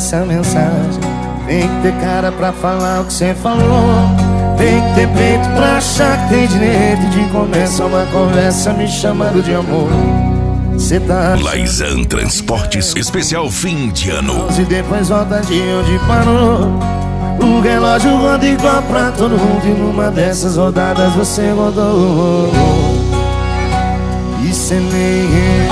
essa mensagem. Tem que ter cara pra falar o que cê falou. Tem que ter peito pra achar que tem direito de começar uma conversa me chamando de amor. Cê tá Laisan Transportes, especial fim de ano. e depois volta de onde parou. O relógio roda igual pra todo mundo, e numa dessas rodadas você rodou. E cê nem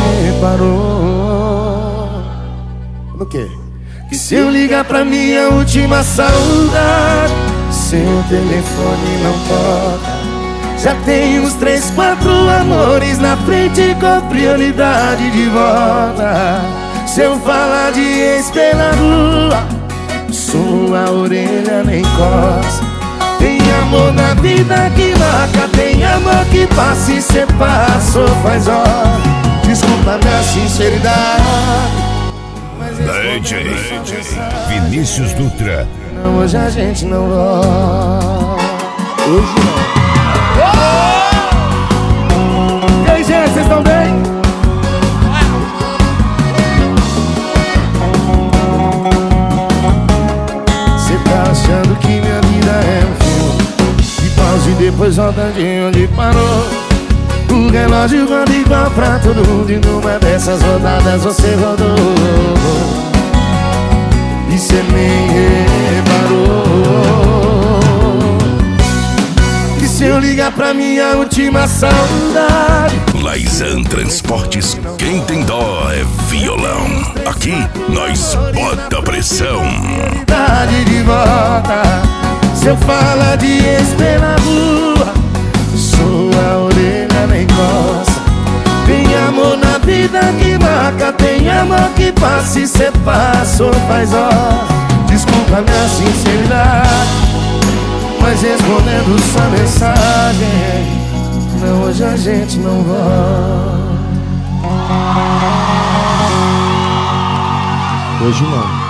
reparou. No quê? Que se eu ligar pra minha última saudade, seu telefone não toca. Já tem uns 3, 4 amores na frente com prioridade de volta. Se eu falar de ex pela rua, sua orelha nem coça. Tem amor na vida que marca, tem amor que passa e cê passou faz hora. Desculpa minha sinceridade, DJ Vinícius Dutra. não, hoje a gente não volta. Hoje não. E aí, gente, vocês estão bem? Cê tá achando que minha vida é um filme de pausa e depois volta de onde parou. O relógio roda igual pra todo mundo, e numa dessas rodadas você rodou. E cê nem reparou. Que se eu ligar pra minha última saudade, Laisan Transportes, quem tem dó é violão. Aqui nós bota pressão. prioridade de volta. Se eu falar de ex pela rua, sua orelha nem coça. Tem amor na vida que marca, tem amor que passa e cê passou faz hora. Desculpa minha sinceridade, mas respondendo sua mensagem, não, hoje a gente não volta. Hoje não.